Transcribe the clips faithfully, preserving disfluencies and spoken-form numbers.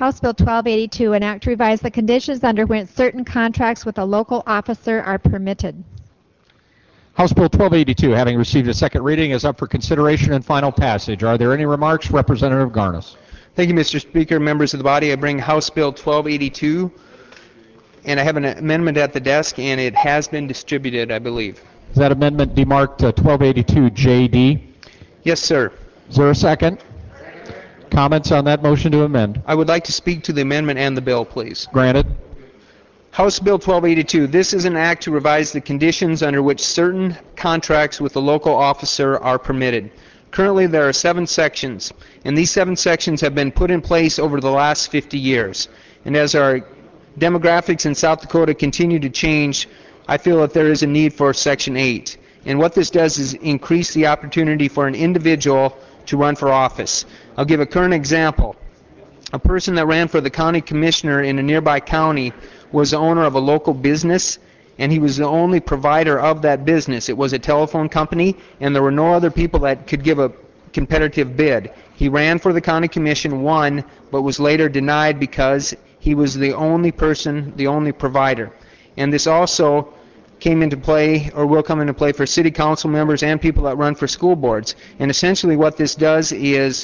House Bill twelve eighty-two, an act to revise the conditions under which certain contracts with a local officer are permitted. House Bill twelve eighty-two, having received a second reading, is up for consideration and final passage. Are there any remarks? Representative Garnis. Thank you, Mister Speaker. Members of the body, I bring House Bill twelve eighty-two, and I have an amendment at the desk, and it has been distributed, I believe. Is that amendment demarked uh, twelve eighty-two J D? Yes, sir. Is there a second? Comments on that motion to amend? I would like to speak to the amendment and the bill, please. Granted. House Bill twelve eighty-two. This is an act to revise the conditions under which certain contracts with the local officer are permitted. Currently, there are seven sections, and these seven sections have been put in place over the last fifty years. And as our demographics in South Dakota continue to change, I feel that there is a need for Section eight. And what this does is increase the opportunity for an individual to run for office. I'll give a current example. A person that ran for the county commissioner in a nearby county was the owner of a local business, and he was the only provider of that business. It was a telephone company, and there were no other people that could give a competitive bid. He ran for the county commission, won, but was later denied because he was the only person, the only provider. And this also came into play, or will come into play, for city council members and people that run for school boards. And essentially what this does is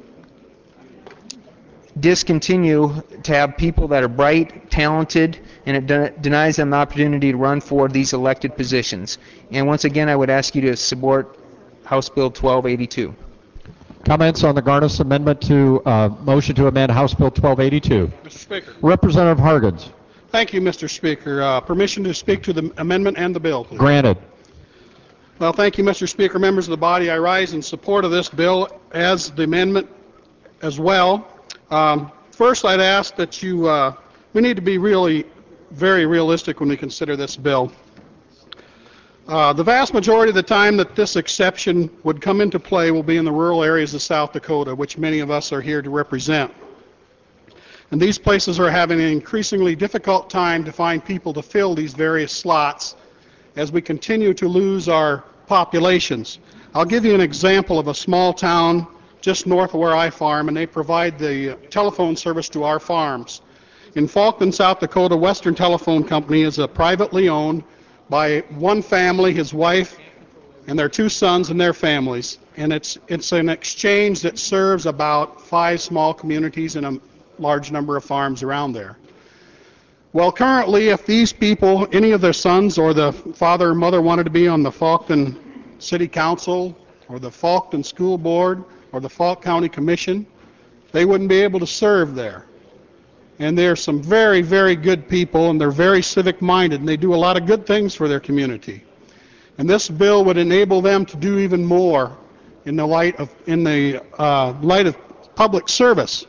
discontinue to have people that are bright, talented, and it de- denies them the opportunity to run for these elected positions. And once again, I would ask you to support House Bill twelve eighty-two. Comments on the Garnis amendment to uh, motion to amend House Bill twelve eighty-two. Mister Speaker. Representative Hargens. Thank you, Mister Speaker. Uh, permission to speak to the amendment and the bill, please. Granted. Well, thank you, Mister Speaker. Members of the body, I rise in support of this bill as the amendment as well. Um, first, I'd ask that you, uh, we need to be really very realistic when we consider this bill. Uh, the vast majority of the time that this exception would come into play will be in the rural areas of South Dakota, which many of us are here to represent. And these places are having an increasingly difficult time to find people to fill these various slots as we continue to lose our populations. I'll give you an example of a small town just north of where I farm, and they provide the telephone service to our farms. In Falkton, South Dakota, Western Telephone Company is a privately owned by one family, his wife, and their two sons and their families. And it's, it's an exchange that serves about five small communities and a large number of farms around there. Well, currently, if these people, any of their sons or the father or mother wanted to be on the Falkton City Council or the Falkton School Board or the Falk County Commission, they wouldn't be able to serve there. And they're some very, very good people, and they're very civic-minded, and they do a lot of good things for their community. And this bill would enable them to do even more in the light of, in the uh, light of public service.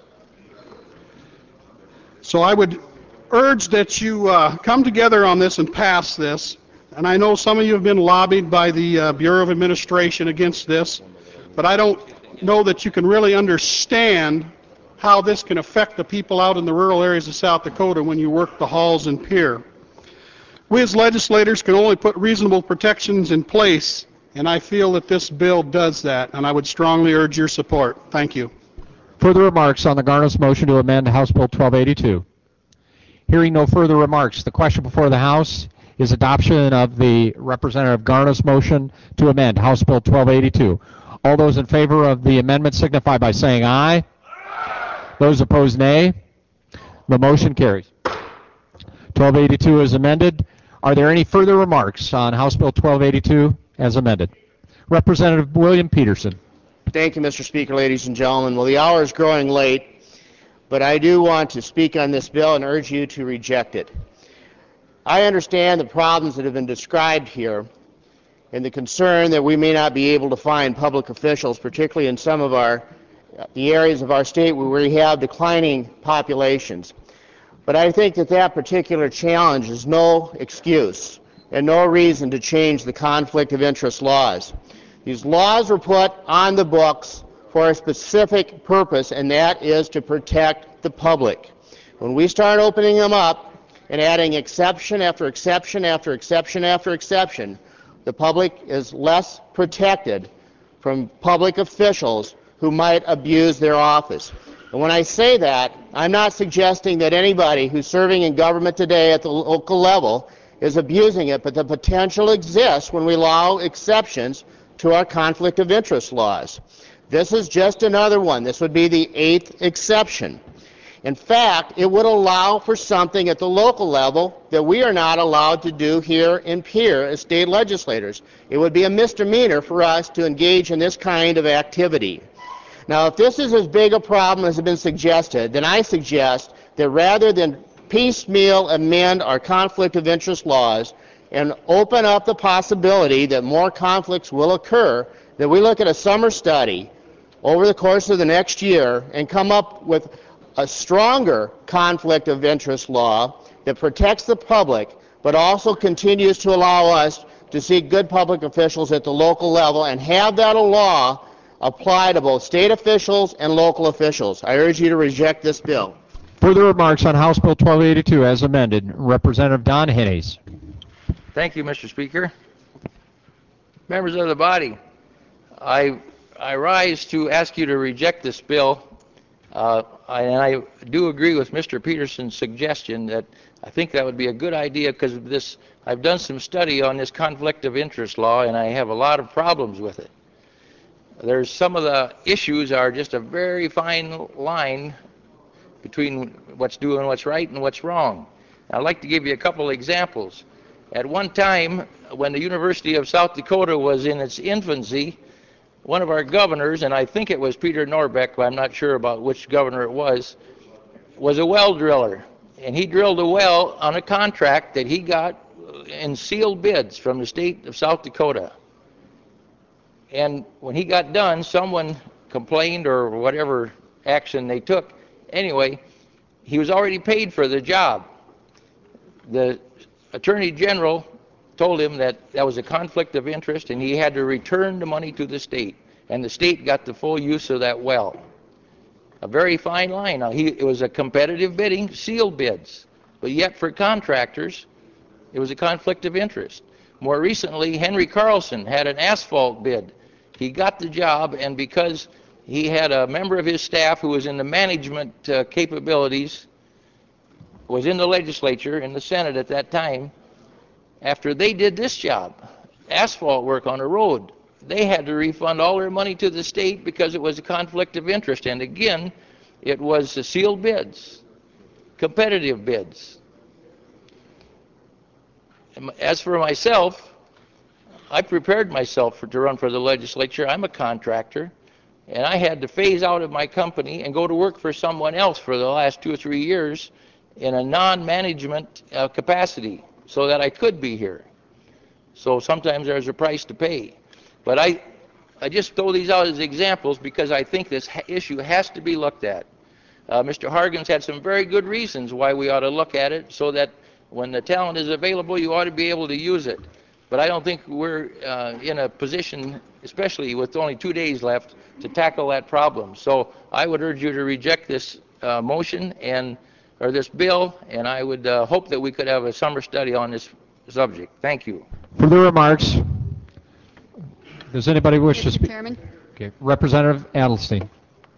So I would urge that you uh, come together on this and pass this. And I know some of you have been lobbied by the uh, Bureau of Administration against this, but I don't know that you can really understand how this can affect the people out in the rural areas of South Dakota when you work the halls and pier. We as legislators can only put reasonable protections in place, and I feel that this bill does that, and I would strongly urge your support. Thank you. Further remarks on the Garnis motion to amend House Bill twelve eighty-two. Hearing no further remarks, the question before the House is adoption of the Representative Garnis motion to amend House Bill twelve eighty-two. All those in favor of the amendment signify by saying aye. Those opposed, nay. The motion carries. twelve eighty-two is amended. Are there any further remarks on House Bill twelve eighty-two as amended? Representative William Peterson. Thank you, Mister Speaker, ladies and gentlemen. Well, the hour is growing late, but I do want to speak on this bill and urge you to reject it. I understand the problems that have been described here and the concern that we may not be able to find public officials, particularly in some of our the areas of our state where we have declining populations. But I think that that particular challenge is no excuse and no reason to change the conflict of interest laws. These laws were put on the books for a specific purpose, and that is to protect the public. When we start opening them up and adding exception after exception after exception after exception, the public is less protected from public officials who might abuse their office. And when I say that, I'm not suggesting that anybody who's serving in government today at the local level is abusing it, but the potential exists when we allow exceptions to our conflict of interest laws. This is just another one. This would be the eighth exception. In fact, it would allow for something at the local level that we are not allowed to do here in Pierre as state legislators. It would be a misdemeanor for us to engage in this kind of activity. Now, if this is as big a problem as has been suggested, then I suggest that rather than piecemeal amend our conflict of interest laws and open up the possibility that more conflicts will occur, that we look at a summer study over the course of the next year and come up with a stronger conflict of interest law that protects the public but also continues to allow us to see good public officials at the local level and have that a law apply to both state officials and local officials. I urge you to reject this bill. Further remarks on House Bill twelve eighty-two as amended. Representative Don Hinnies. Thank you, Mister Speaker. Members of the body, I, I rise to ask you to reject this bill. Uh, I, and I do agree with Mister Peterson's suggestion that I think that would be a good idea because of this. I've done some study on this conflict of interest law, and I have a lot of problems with it. There's some of the issues are just a very fine line between what's doing what's right and what's wrong. I'd like to give you a couple examples. At one time, when the University of South Dakota was in its infancy, one of our governors, and I think it was Peter Norbeck, but I'm not sure about which governor it was, was a well driller. And he drilled a well on a contract that he got in sealed bids from the state of South Dakota. And when he got done, someone complained or whatever action they took. Anyway, he was already paid for the job. The Attorney General told him that that was a conflict of interest and he had to return the money to the state. And the state got the full use of that well. A very fine line. Now, he, it was a competitive bidding, sealed bids. But yet for contractors, it was a conflict of interest. More recently, Henry Carlson had an asphalt bid. He got the job, and because he had a member of his staff who was in the management uh, capabilities, was in the legislature, in the Senate at that time, after they did this job, asphalt work on a road, they had to refund all their money to the state because it was a conflict of interest. And again, it was uh, sealed bids, competitive bids. As for myself, I prepared myself for, to run for the legislature. I'm a contractor, and I had to phase out of my company and go to work for someone else for the last two or three years in a non-management uh, capacity so that I could be here. So sometimes there's a price to pay. But I, I just throw these out as examples because I think this ha issue has to be looked at. Uh, Mister Hargens had some very good reasons why we ought to look at it so that when the talent is available, you ought to be able to use it. But I don't think we're uh, in a position, especially with only two days left, to tackle that problem. So I would urge you to reject this uh, motion and or this bill, and I would uh, hope that we could have a summer study on this subject. Thank you. Further remarks? Does anybody wish to Mister speak? Chairman. Okay. Representative Adelstein.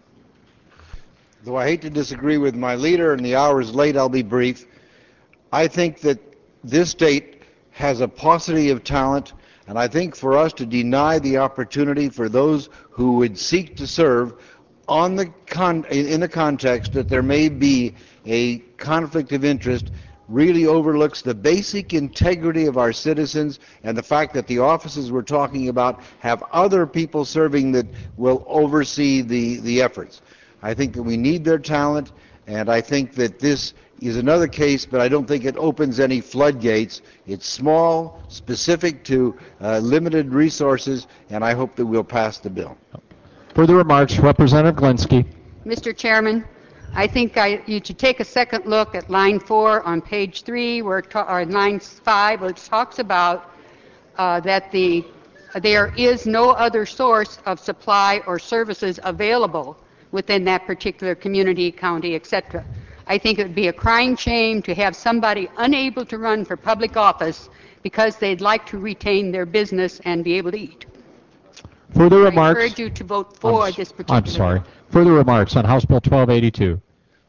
Though I hate to disagree with my leader and the hour is late, I'll be brief. I think that this state has a paucity of talent, and I think for us to deny the opportunity for those who would seek to serve on the con in the context that there may be a conflict of interest really overlooks the basic integrity of our citizens and the fact that the offices we're talking about have other people serving that will oversee the, the efforts. I think that we need their talent, and I think that this is another case, but I don't think it opens any floodgates. It's small, specific to uh, limited resources, and I hope that we'll pass the bill. Further remarks, Representative Glinsky. Mister Chairman, I think I, you should take a second look at line four on page three, where it ta or line five, where it talks about uh, that the there is no other source of supply or services available within that particular community, county, et cetera. I think it would be a crying shame to have somebody unable to run for public office because they'd like to retain their business and be able to eat. Further I remarks? urge you to vote for I'm s- this particular I'm sorry. bill. Further remarks on House Bill twelve eighty-two.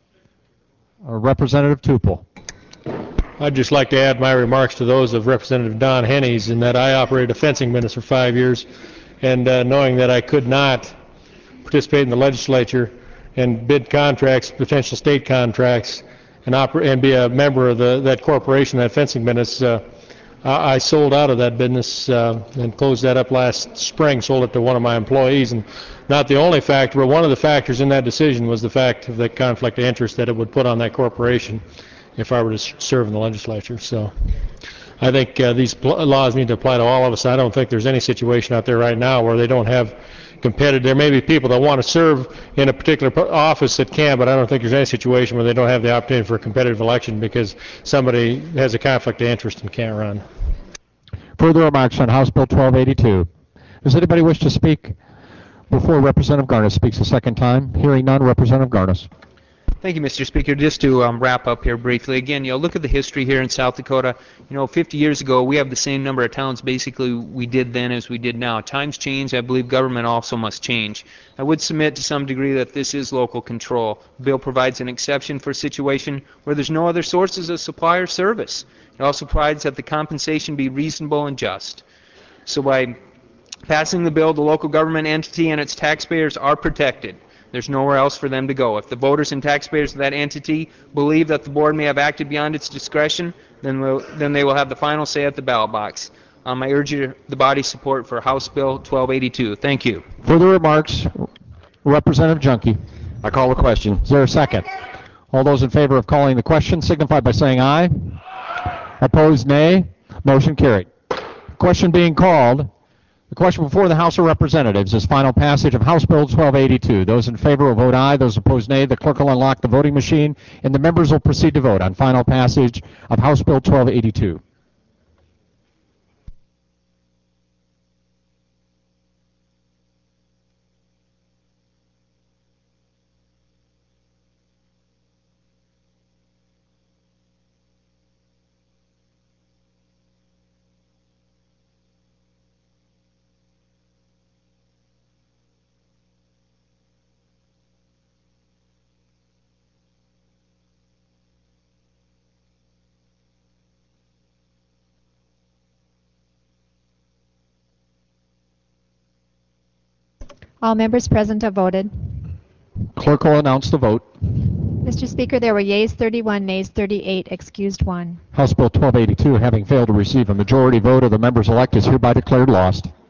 Uh, Representative Tupel. I'd just like to add my remarks to those of Representative Don Hennies in that I operated a fencing business for five years, and uh, knowing that I could not participate in the legislature and bid contracts, potential state contracts, and, oper- and be a member of the, that corporation, that fencing business, uh, I I sold out of that business uh, and closed that up last spring, sold it to one of my employees. And not the only factor, but one of the factors in that decision was the fact of the conflict of interest that it would put on that corporation if I were to s- serve in the legislature. So I think uh, these pl- laws need to apply to all of us. I don't think there's any situation out there right now where they don't have competitive. There may be people that want to serve in a particular po- office that can, but I don't think there's any situation where they don't have the opportunity for a competitive election because somebody has a conflict of interest and can't run. Further remarks on House Bill twelve eighty-two. Does anybody wish to speak before Representative Garnis speaks a second time? Hearing none, Representative Garnis. Thank you, Mister Speaker. Just to um, wrap up here briefly, again, you know, look at the history here in South Dakota. You know, fifty years ago, we have the same number of towns basically we did then as we did now. Times change. I believe government also must change. I would submit to some degree that this is local control. The bill provides an exception for a situation where there's no other sources of supply or service. It also provides that the compensation be reasonable and just. So by passing the bill, the local government entity and its taxpayers are protected. There's nowhere else for them to go. If the voters and taxpayers of that entity believe that the board may have acted beyond its discretion, then, we'll, then they will have the final say at the ballot box. Um, I urge you, the body's support for House Bill twelve eighty-two. Thank you. Further remarks, Representative Junkie. I call the question. Is there a second? All those in favor of calling the question signify by saying aye. Opposed, nay. Motion carried. Question being called. The question before the House of Representatives is final passage of House Bill twelve eighty-two. Those in favor will vote aye. Those opposed, nay. The clerk will unlock the voting machine, and the members will proceed to vote on final passage of House Bill twelve eighty-two. All members present have voted. Clerk will announce the vote. Mister Speaker, there were yeas thirty-one, nays thirty-eight, excused one. House Bill twelve eighty-two, having failed to receive a majority vote of the members elect, is hereby declared lost.